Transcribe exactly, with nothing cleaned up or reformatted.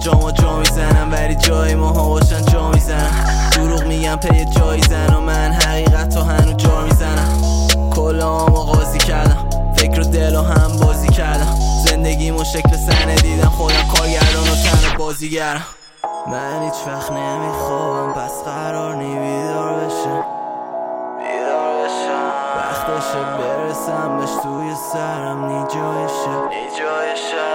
جامو جا میزنم ولی جای ماها باشن جا میزنم. دروغ میگم پی جایی زن و من حقیقت تو هنو جا میزنم. کلامو قاضی کردم، فکر و دل و هم بازی کردم. زندگیمو شکل صحنه دیدم، خودم کارگردان و تن بازیگرم. من هیچ وقت نمیخوام پس قرار نی بیدار بشم، بیدار بشم. وقتشه برسم بهش توی سرم نی جایشه، نی جایشه.